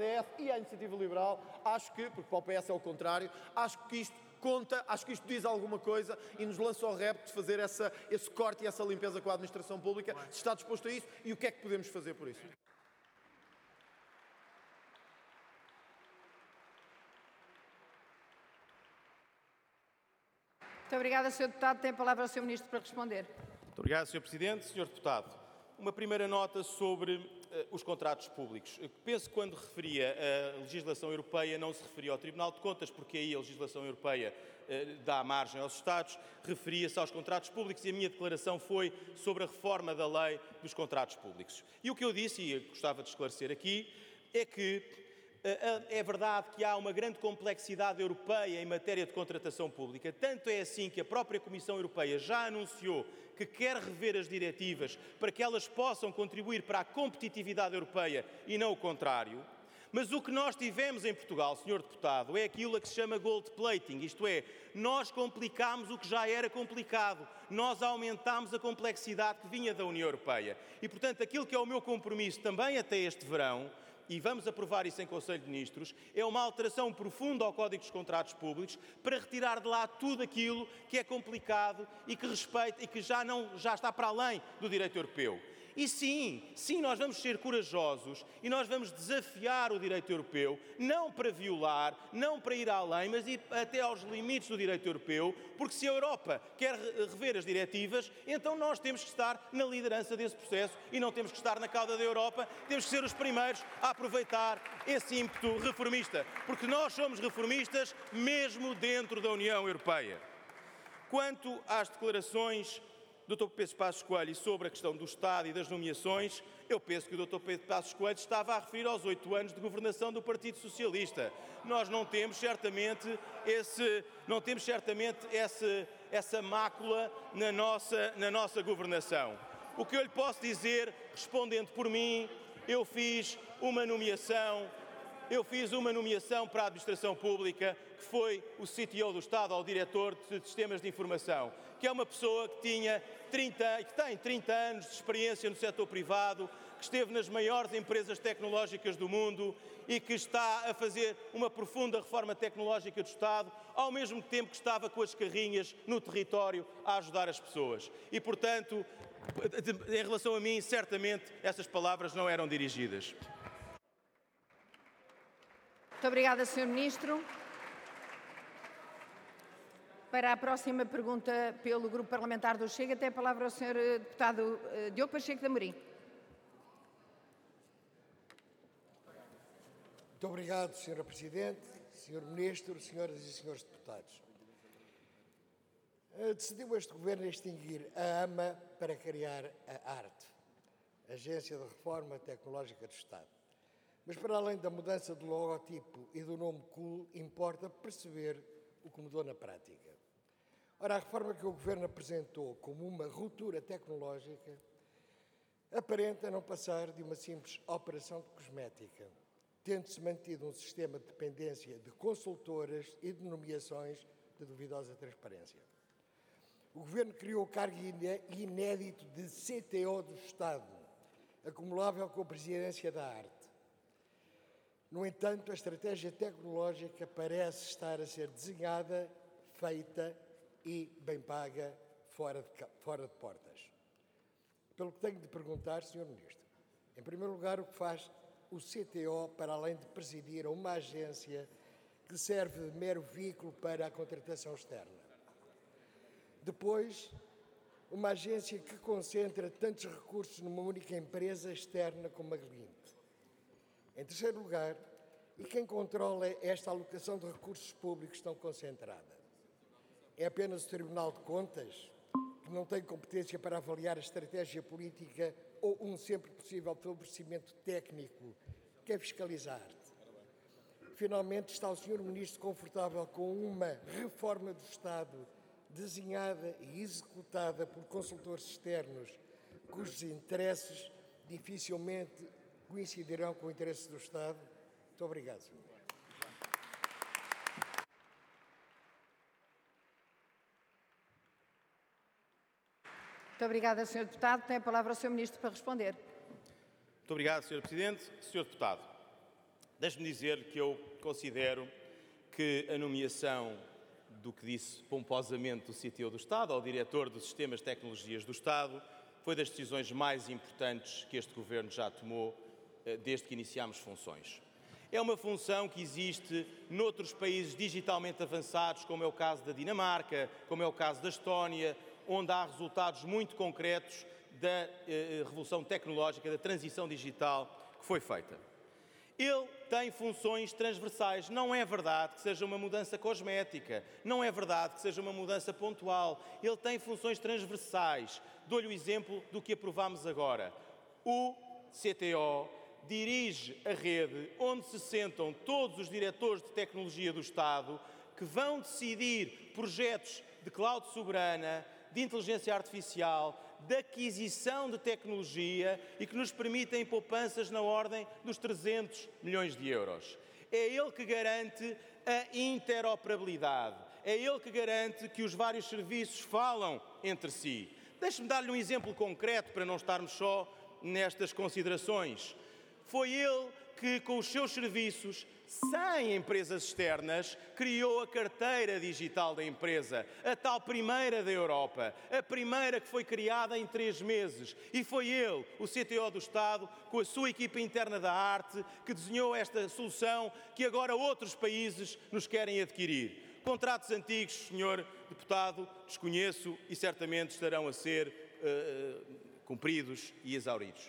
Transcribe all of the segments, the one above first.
CDS e à Iniciativa Liberal, acho que, porque para o PS é o contrário, acho que isto conta, acho que isto diz alguma coisa e nos lança ao repto de fazer esse corte e essa limpeza com a administração pública, se está disposto a isso e o que é que podemos fazer por isso. Muito obrigada, Sr. Deputado. Tem a palavra o Sr. Ministro para responder. Muito obrigado, Sr. Presidente. Sr. Deputado, uma primeira nota sobre os contratos públicos. Penso que quando referia a legislação europeia não se referia ao Tribunal de Contas, porque aí a legislação europeia dá margem aos Estados, referia-se aos contratos públicos e a minha declaração foi sobre a reforma da lei dos contratos públicos. E o que eu disse, e gostava de esclarecer aqui, é que é verdade que há uma grande complexidade europeia em matéria de contratação pública. Tanto é assim que a própria Comissão Europeia já anunciou que quer rever as diretivas para que elas possam contribuir para a competitividade europeia e não o contrário. Mas o que nós tivemos em Portugal, Sr. Deputado, é aquilo a que se chama gold plating, isto é, nós complicámos o que já era complicado, nós aumentámos a complexidade que vinha da União Europeia. E, portanto, aquilo que é o meu compromisso também até este verão, e vamos aprovar isso em Conselho de Ministros, é uma alteração profunda ao Código dos Contratos Públicos para retirar de lá tudo aquilo que é complicado e que respeita e que já está para além do direito europeu. E sim, nós vamos ser corajosos e nós vamos desafiar o direito europeu, não para violar, não para ir além, mas ir até aos limites do direito europeu, porque se a Europa quer rever as diretivas, então nós temos que estar na liderança desse processo e não temos que estar na cauda da Europa, temos que ser os primeiros a aproveitar esse ímpeto reformista, porque nós somos reformistas mesmo dentro da União Europeia. Quanto às declarações do Dr. Pedro Passos Coelho sobre a questão do Estado e das nomeações, eu penso que o Dr. Pedro Passos Coelho estava a referir aos 8 anos de governação do Partido Socialista. Nós não temos certamente essa mácula na nossa governação. O que eu lhe posso dizer, respondendo por mim, eu fiz uma nomeação para a administração pública, que foi o CTO do Estado, ao diretor de sistemas de informação, que é uma pessoa que tem 30 anos de experiência no setor privado, que esteve nas maiores empresas tecnológicas do mundo e que está a fazer uma profunda reforma tecnológica do Estado, ao mesmo tempo que estava com as carrinhas no território a ajudar as pessoas. E, portanto, em relação a mim, certamente essas palavras não eram dirigidas. Muito obrigada, Sr. Ministro. Para a próxima pergunta pelo Grupo Parlamentar do Chega, tem a palavra o Sr. Deputado Diogo Pacheco de Amorim. Muito obrigado, Sra. Presidente, Sr. Ministro, Senhoras e Senhores Deputados. Decidiu este Governo extinguir a AMA para criar a ARTE, Agência de Reforma Tecnológica do Estado. Mas, para além da mudança do logotipo e do nome cool, importa perceber o que mudou na prática. Ora, a reforma que o Governo apresentou como uma ruptura tecnológica aparenta não passar de uma simples operação de cosmética, tendo-se mantido um sistema de dependência de consultoras e de nomeações de duvidosa transparência. O Governo criou o cargo inédito de CTO do Estado, acumulável com a presidência da ARTE. No entanto, a estratégia tecnológica parece estar a ser desenhada, feita e bem paga fora de portas. Pelo que tenho de perguntar, Sr. Ministro, em primeiro lugar, o que faz o CTO para além de presidir uma agência que serve de mero veículo para a contratação externa? Depois, uma agência que concentra tantos recursos numa única empresa externa como a Glint. Em terceiro lugar, e quem controla esta alocação de recursos públicos tão concentrada? É apenas o Tribunal de Contas, que não tem competência para avaliar a estratégia política ou um sempre possível favorecimento técnico, quer fiscalizar? Finalmente, está o Sr. Ministro confortável com uma reforma do Estado desenhada e executada por consultores externos, cujos interesses dificilmente coincidirão com o interesse do Estado? Muito obrigado, Sr. Ministro. Muito obrigada, Sr. Deputado. Tem a palavra o Sr. Ministro para responder. Muito obrigado, Sr. Presidente. Sr. Deputado, Deixe-me dizer que eu considero que a nomeação do que disse pomposamente o CTO do Estado, ao diretor dos Sistemas de Tecnologias do Estado, foi das decisões mais importantes que este Governo já tomou desde que iniciámos funções. É uma função que existe noutros países digitalmente avançados, como é o caso da Dinamarca, como é o caso da Estónia, onde há resultados muito concretos da revolução tecnológica, da transição digital que foi feita. Ele tem funções transversais. Não é verdade que seja uma mudança cosmética, não é verdade que seja uma mudança pontual. Ele tem funções transversais. Dou-lhe o exemplo do que aprovámos agora. O CTO dirige a rede onde se sentam todos os diretores de tecnologia do Estado que vão decidir projetos de cloud soberana, de inteligência artificial, de aquisição de tecnologia e que nos permitem poupanças na ordem dos 300 milhões de euros. É ele que garante a interoperabilidade. É ele que garante que os vários serviços falam entre si. Deixe-me dar-lhe um exemplo concreto para não estarmos só nestas considerações. Foi ele que, com os seus serviços, sem empresas externas, criou a carteira digital da empresa, a tal primeira da Europa, a primeira que foi criada em 3 meses. E foi ele, o CTO do Estado, com a sua equipa interna da arte, que desenhou esta solução que agora outros países nos querem adquirir. Contratos antigos, Sr. Deputado, desconheço e certamente estarão a ser cumpridos e exauridos.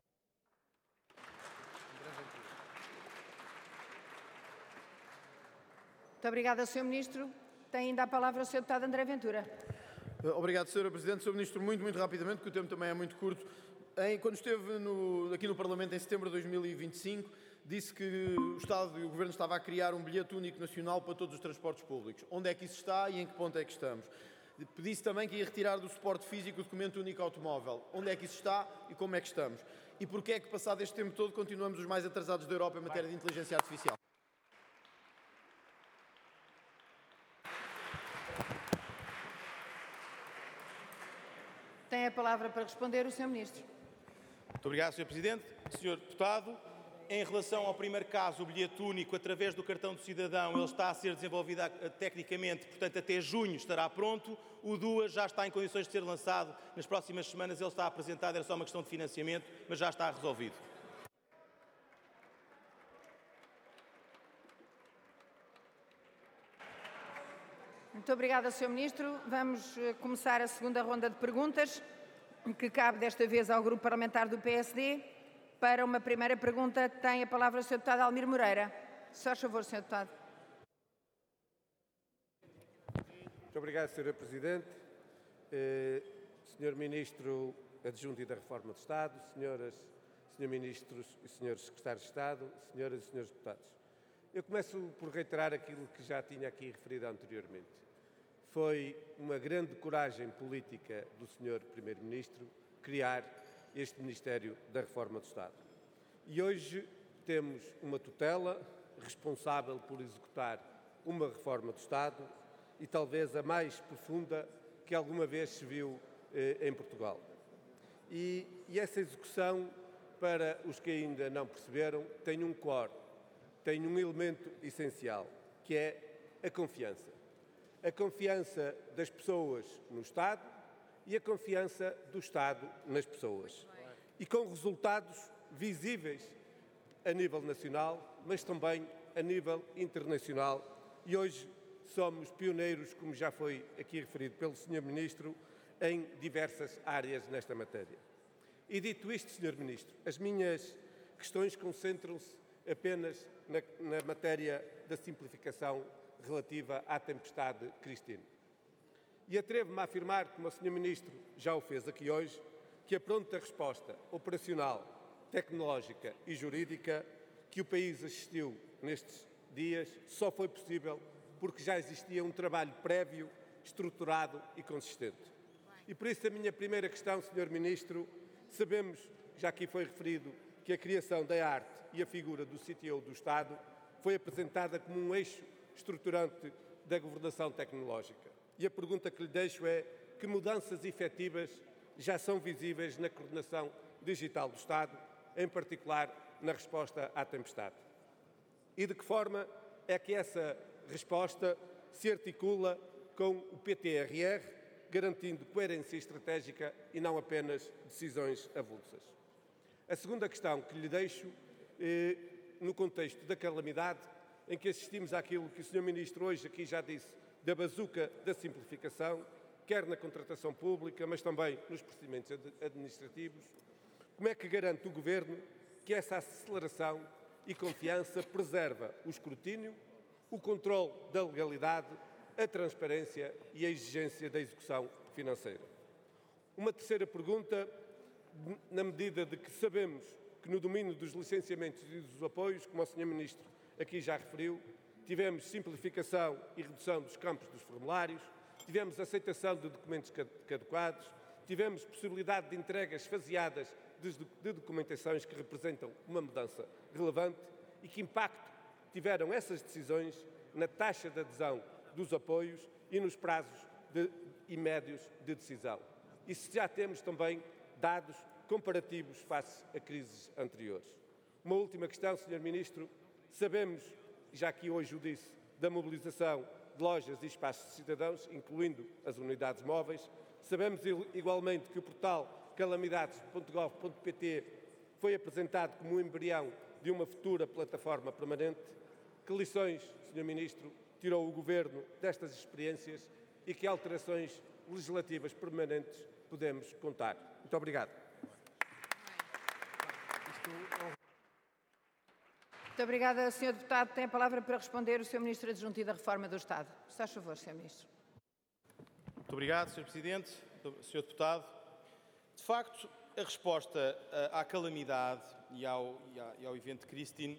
Muito obrigada, Sr. Ministro. Tem ainda a palavra o Sr. Deputado André Ventura. Obrigado, Sra. Presidente. Sr. Ministro, muito rapidamente, porque o tempo também é muito curto. Quando esteve aqui no Parlamento em setembro de 2025, disse que o Estado e o Governo estavam a criar um bilhete único nacional para todos os transportes públicos. Onde é que isso está e em que ponto é que estamos? Disse também que ia retirar do suporte físico o documento único automóvel. Onde é que isso está e como é que estamos? E porquê é que, passado este tempo todo, continuamos os mais atrasados da Europa em matéria de inteligência artificial? Tem a palavra para responder o Sr. Ministro. Muito obrigado, Sr. Presidente. Sr. Deputado, em relação ao primeiro caso, o bilhete único através do cartão do cidadão, ele está a ser desenvolvido tecnicamente, portanto até junho estará pronto. O DUA já está em condições de ser lançado nas próximas semanas, ele está apresentado, era só uma questão de financiamento, mas já está resolvido. Muito obrigada, Sr. Ministro. Vamos começar a segunda ronda de perguntas, que cabe desta vez ao Grupo Parlamentar do PSD. Para uma primeira pergunta, tem a palavra o Sr. Deputado Almir Moreira. Se faz favor, Sr. Deputado. Muito obrigado, Sra. Presidente. Sr. Ministro Adjunto e da Reforma do Estado, Srs. Ministros e Srs. Secretários de Estado, Senhoras e Srs. Deputados. Eu começo por reiterar aquilo que já tinha aqui referido anteriormente. Foi uma grande coragem política do Sr. Primeiro-Ministro criar este Ministério da Reforma do Estado. E hoje temos uma tutela responsável por executar uma reforma do Estado e talvez a mais profunda que alguma vez se viu em Portugal. E essa execução, para os que ainda não perceberam, tem um core, tem um elemento essencial, que é a confiança. A confiança das pessoas no Estado e a confiança do Estado nas pessoas. E com resultados visíveis a nível nacional, mas também a nível internacional. E hoje somos pioneiros, como já foi aqui referido pelo Sr. Ministro, em diversas áreas nesta matéria. E dito isto, Sr. Ministro, as minhas questões concentram-se apenas na matéria da simplificação relativa à tempestade Cristina. E atrevo-me a afirmar, como o Sr. Ministro já o fez aqui hoje, que a pronta resposta operacional, tecnológica e jurídica que o país assistiu nestes dias só foi possível porque já existia um trabalho prévio, estruturado e consistente. E por isso a minha primeira questão, Sr. Ministro, sabemos, já aqui foi referido, que a criação da arte e a figura do CTO do Estado foi apresentada como um eixo estruturante da governação tecnológica. E a pergunta que lhe deixo é: que mudanças efetivas já são visíveis na coordenação digital do Estado, em particular na resposta à tempestade? E de que forma é que essa resposta se articula com o PTRR, garantindo coerência estratégica e não apenas decisões avulsas? A segunda questão que lhe deixo, no contexto da calamidade, em que assistimos àquilo que o Sr. Ministro hoje aqui já disse, da bazuca da simplificação, quer na contratação pública, mas também nos procedimentos administrativos, como é que garante o Governo que essa aceleração e confiança preserva o escrutínio, o controle da legalidade, a transparência e a exigência da execução financeira? Uma terceira pergunta, na medida de que sabemos que no domínio dos licenciamentos e dos apoios, como o Sr. Ministro aqui já referiu, tivemos simplificação e redução dos campos dos formulários, tivemos aceitação de documentos caducados, tivemos possibilidade de entregas faseadas de documentações que representam uma mudança relevante. E que impacto tiveram essas decisões na taxa de adesão dos apoios e nos prazos e médios de decisão? E se já temos também dados comparativos face a crises anteriores? Uma última questão, Sr. Ministro. Sabemos, já aqui hoje o disse, da mobilização de lojas e espaços de cidadãos, incluindo as unidades móveis. Sabemos igualmente que o portal calamidades.gov.pt foi apresentado como um embrião de uma futura plataforma permanente. Que lições, Sr. Ministro, tirou o Governo destas experiências e que alterações legislativas permanentes podemos contar? Muito obrigado. Muito obrigada, Sr. Deputado. Tem a palavra para responder o Sr. Ministro Adjunto e da Reforma do Estado. Se faz favor, Sr. Ministro. Muito obrigado, Sr. Presidente, Sr. Deputado. De facto, a resposta à calamidade e ao evento Christine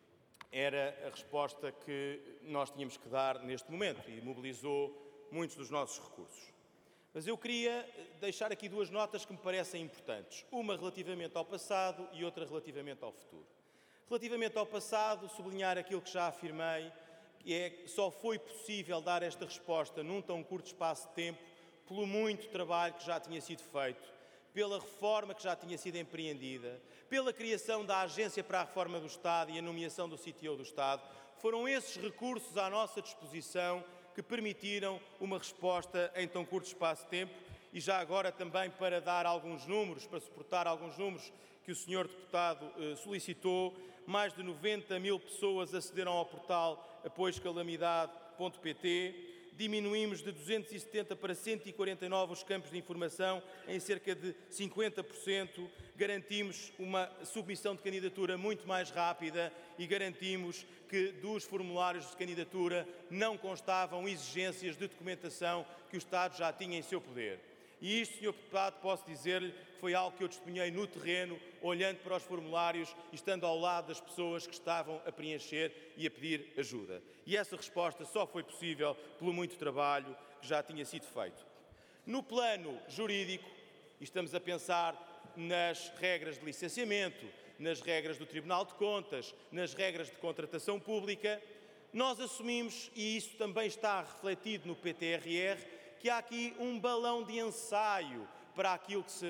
era a resposta que nós tínhamos que dar neste momento e mobilizou muitos dos nossos recursos. Mas eu queria deixar aqui duas notas que me parecem importantes. Uma relativamente ao passado e outra relativamente ao futuro. Relativamente ao passado, sublinhar aquilo que já afirmei, que é que só foi possível dar esta resposta num tão curto espaço de tempo pelo muito trabalho que já tinha sido feito, pela reforma que já tinha sido empreendida, pela criação da Agência para a Reforma do Estado e a nomeação do CTO do Estado. Foram esses recursos à nossa disposição que permitiram uma resposta em tão curto espaço de tempo. E já agora também para dar alguns números, para suportar alguns números que o Sr. Deputado solicitou, mais de 90 mil pessoas acederam ao portal apoioscalamidade.pt, diminuímos de 270 para 149 os campos de informação em cerca de 50%, garantimos uma submissão de candidatura muito mais rápida e garantimos que dos formulários de candidatura não constavam exigências de documentação que o Estado já tinha em seu poder. E isto, Sr. Deputado, posso dizer-lhe que foi algo que eu testemunhei no terreno, olhando para os formulários e estando ao lado das pessoas que estavam a preencher e a pedir ajuda. E essa resposta só foi possível pelo muito trabalho que já tinha sido feito. No plano jurídico, estamos a pensar nas regras de licenciamento, nas regras do Tribunal de Contas, nas regras de contratação pública, nós assumimos, e isso também está refletido no PTRR, que há aqui um balão de ensaio para aquilo que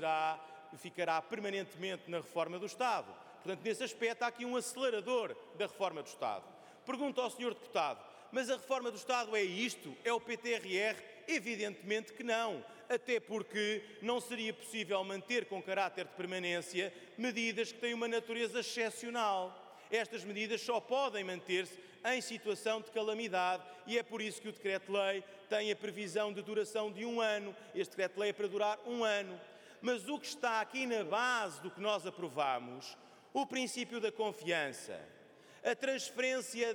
ficará permanentemente na reforma do Estado. Portanto, nesse aspecto, há aqui um acelerador da reforma do Estado. Pergunto ao Sr. Deputado, mas a reforma do Estado é isto? É o PTRR? Evidentemente que não. Até porque não seria possível manter com caráter de permanência medidas que têm uma natureza excepcional. Estas medidas só podem manter-se em situação de calamidade e é por isso que o Decreto-Lei tem a previsão de duração de 1 ano. Este Decreto-Lei é para durar 1 ano. Mas o que está aqui na base do que nós aprovamos, o princípio da confiança, a transferência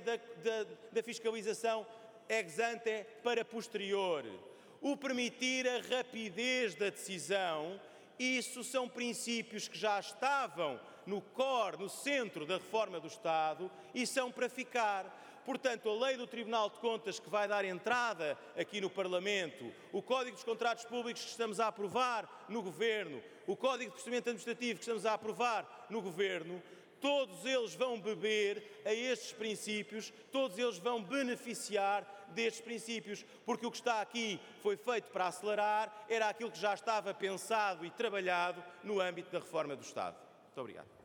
da fiscalização ex ante para posterior, o permitir a rapidez da decisão, isso são princípios que já estavam no core, no centro da reforma do Estado e são para ficar. Portanto, a lei do Tribunal de Contas que vai dar entrada aqui no Parlamento, o Código dos Contratos Públicos que estamos a aprovar no Governo, o Código de Procedimento Administrativo que estamos a aprovar no Governo, todos eles vão beber a estes princípios, todos eles vão beneficiar destes princípios, porque o que está aqui foi feito para acelerar, era aquilo que já estava pensado e trabalhado no âmbito da reforma do Estado. Muito obrigado.